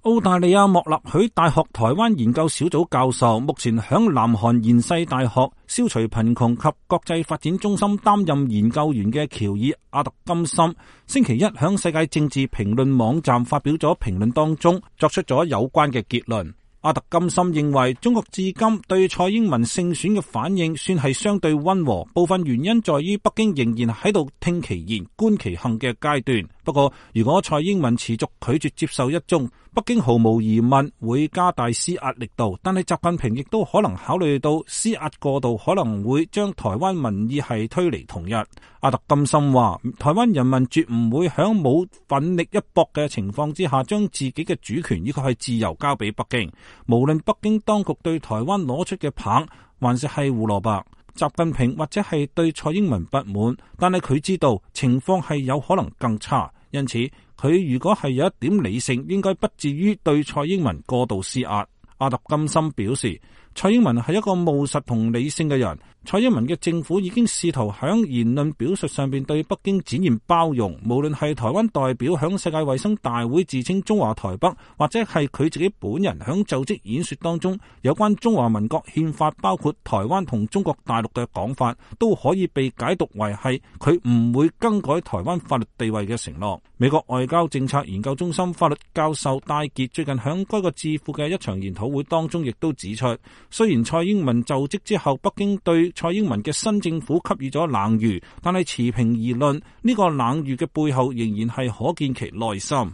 澳大利亞莫納許大學台灣研究小組教授，目前響南韓延世大學消除貧窮及國際發展中心擔任研究員嘅喬爾阿特金森，星期一響世界政治評論網站發表咗評論當中，作出咗有關嘅結論。阿特金森認為，中國至今對蔡英文勝選嘅反應算係相對溫和，部分原因在於北京仍然喺度聽其言觀其行嘅階段。不過，如果蔡英文持續拒絕接受一中，北京毫無疑問會加大施壓力度，但係習近平亦都可能考慮到施壓過度可能會將台灣民意係推離統一。阿特金森話，台灣人民絕唔會響冇奮力一搏嘅情況之下，將自己嘅主權以及係自由交俾北京。無論北京當局對台灣攞出嘅棒還是係胡蘿蔔，習近平或者係對蔡英文不滿，但係佢知道情況係有可能更差，因此佢如果係有一點理性，應該不至於對蔡英文過度施壓。阿特金森表示，蔡英文係一個務實同理性嘅人。蔡英文嘅政府已經試圖響言論表述上邊對北京展現包容，無論係台灣代表響世界衛生大會自稱中華台北，或者係佢自己本人響就職演說當中有關中華民國憲法包括台灣同中國大陸嘅講法，都可以被解讀為係佢唔會更改台灣法律地位嘅承諾。美國外交政策研究中心法律教授戴傑最近響該個智庫嘅一場研討會當中亦都指出，雖然蔡英文就職之後，北京對蔡英文嘅新政府給予咗冷遇，但係持平而論，呢個冷遇嘅背後仍然係可見其內心。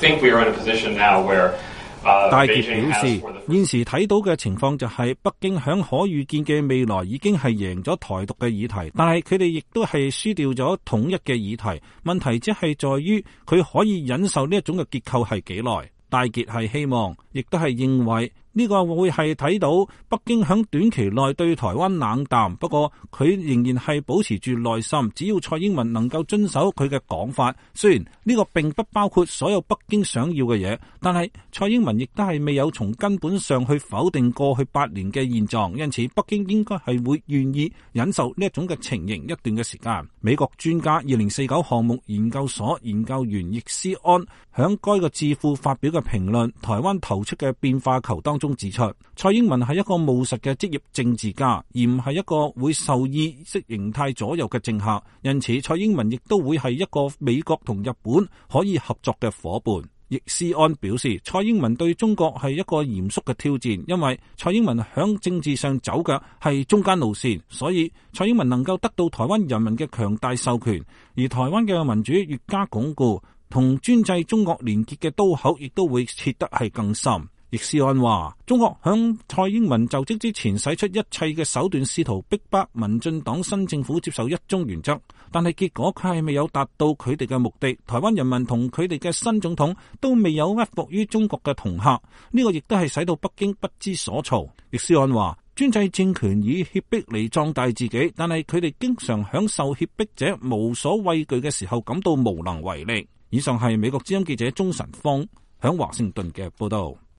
戴傑表示，現時睇到嘅情況就係北京響可預見嘅未來已經係贏咗台獨嘅議題，但係佢哋亦都係輸掉咗統一嘅議題。問題只係在於佢可以忍受呢一種嘅結構係幾耐。戴傑係希望，亦都係認為呢個會係睇到北京響短期內對台灣冷淡，不過佢仍然係保持住耐心，只要蔡英文能夠遵守佢嘅講法。雖然呢個並不包括所有北京想要嘅嘢，但係蔡英文亦都係未有從根本上去否定過去8年嘅現狀，因此北京應該係會願意忍受呢一種嘅情形一段嘅時間。美國專家2049項目研究所研究員易思安響該個智庫發表嘅評論《台灣投出嘅變化球》當中指出，蔡英文係一個務實嘅職業政治家，而唔係一個會受意識形態左右嘅政客。因此，蔡英文亦都會係一個美國同日本可以合作嘅夥伴。易思安表示，蔡英文對中國係一個嚴肅嘅挑戰，因為蔡英文響政治上走嘅係中間路線，所以蔡英文能夠得到台灣人民嘅強大授權，而台灣嘅民主越加鞏固，同專制中國連結嘅刀口亦都會切得係更深。易思安話，中國響蔡英文就職之前使出一切嘅手段，試圖逼迫民進黨新政府接受一中原則，但係結果佢係未有達到佢哋嘅目的。台灣人民同佢哋嘅新總統都未有屈服於中國嘅恫嚇，呢個亦都係使到北京不知所措。易思安話，專制政權以脅迫嚟壯大自己，但係佢哋經常享受脅迫者無所畏懼嘅時候感到無能為力。以上係美國之音記者鍾晨峰響華盛頓嘅報道。